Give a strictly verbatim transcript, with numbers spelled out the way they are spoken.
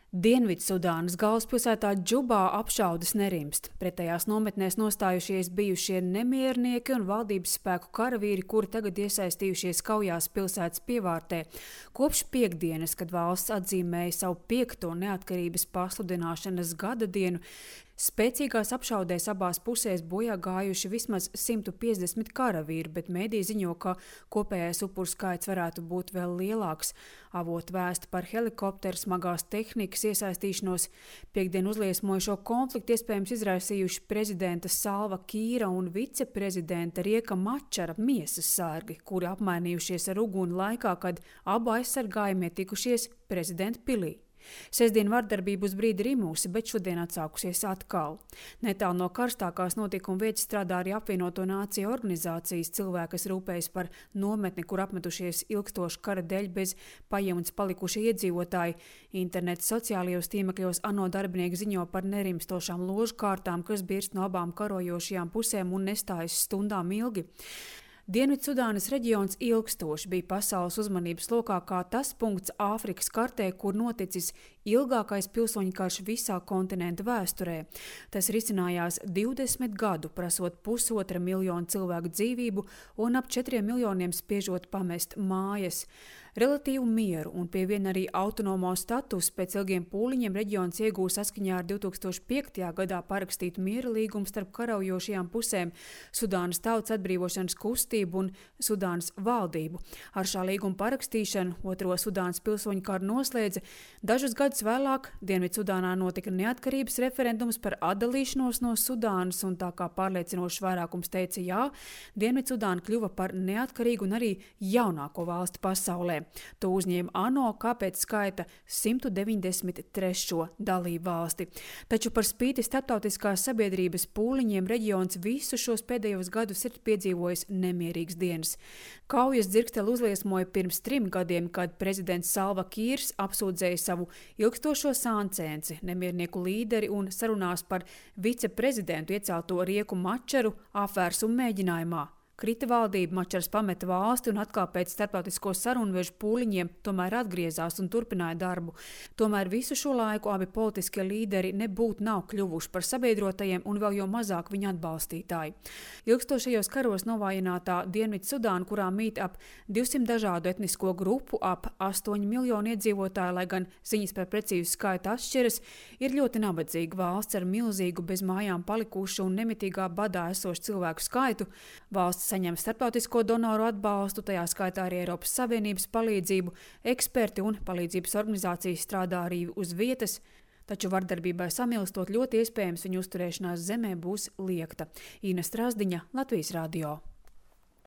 Dienvidsudānas galvaspilsētā Džubā apšaudes nerimst. Pretējās nometnēs nostājušies bijušie nemiernieki un valdības spēku karavīri, kuri tagad iesaistījušies kaujās pilsētas pievārtē. Kopš piektdienas, kad valsts atzīmēja savu piekto neatkarības pasludināšanas gada dienu, spēcīgās apšaudēs abās pusēs bojā gājuši vismaz simt piecdesmit karavīri, bet mediji ziņo, ka kopējais upuru skaits varētu būt vēl lielāks. Avoti vēsta par helikopteru smagās tehnikas iesaistīšanos. Piektdien uzliesmojušo konfliktu iespējams izraisījuši prezidenta Salva Kīra un viceprezidenta Rieka Mačara miesas sargi, kuri apmainījušies ar uguni laikā, kad abu aizsargājumie tikušies prezidenta pilī. Sestdien vardarbība uz brīdi rimusi, bet šodien atsākusies atkal. Netālu no karstākās notikuma vietas strādā arī apvienoto nāciju organizācijas cilvēki, kas rūpējas par nometni, kur apmetušies ilgstošu kara dēļ bez pajumtes palikušie iedzīvotāji. Interneta sociālajos tīmekļos ANO darbinieki ziņo par nerimstošām ložu kārtām, kas birst no abām karojošajām pusēm un nestājas stundām ilgi. Dienvidsudānas reģions ilgstoši bija pasaules uzmanības lokā kā tas punkts Āfrikas kartē, kur noticis ilgākais pilsoņu karš visā kontinenta vēsturē. Tas risinājās divdesmit gadu, prasot pusotra miljonu cilvēku dzīvību un ap četriem miljoniem spiežot pamest mājas. Relatīvu mieru un pie viena arī autonomo statusu pēc ilgiem pūliņiem reģions iegūs saskaņā ar divs tūkstoš piektajā gadā parakstītu miera līgumu starp karaujošajām pusēm Sudānas tautas atbrīvošanas kustību un Sudānas valdību. Ar šā līguma parakstīšanu otro Sudānas pilsoņu karu noslēdza. Dažus gadus vēlāk Dienvidsudānā notika neatkarības referendums par atdalīšanos no Sudānas, un tā kā pārliecinošs vairākums teica jā, Dienvidsudāna kļuva par neatkarīgu un arī jaunāko valsti pasaulē. To uzņēma ANO kā pēc skaita simt deviņdesmit trešo dalību valsti. Taču par spīti starptautiskās sabiedrības pūliņiem reģions visu šos pēdējos gadus ir piedzīvojis nemierīgas dienas. Kaujas dzirksteli uzliesmoja pirms trim gadiem, kad prezidents Salva Kīrs apsūdzēja savu ilgstošo sāncenci, nemiernieku līderi un sarunās par viceprezidentu iecelto Rieku Mačaru apvērsumu mēģinājumā. Krita valdība, Mačars pameta valsti un atkal pēc starptautisko sarunvežu pūliņiem tomēr atgriezās un turpināja darbu. Tomēr visu šo laiku abi politiskie līderi nebūtu nav kļuvuši par sabiedrotajiem un vēl jau mazāk viņa atbalstītāji. Ilgstošajos karos novājinātā Dienvidsudāna, kurā mīt ap divsimt dažādu etnisko grupu, ap astoņu miljonu iedzīvotāju, lai gan ziņas par precīzu skaitu atšķiras, ir ļoti nabadzīga valsts ar milzīgu bez mājām palikušu un nemitīgā badā esošu cilvēku skaitu. Valsts saņem starptautisko donoru atbalstu, tajā skaitā arī Eiropas Savienības palīdzību. Eksperti un palīdzības organizācijas strādā arī uz vietas, taču vardarbībai samilstot ļoti iespējams viņu uzturēšanās zemē būs liekta. Ina Strasdiņa, Latvijas radio.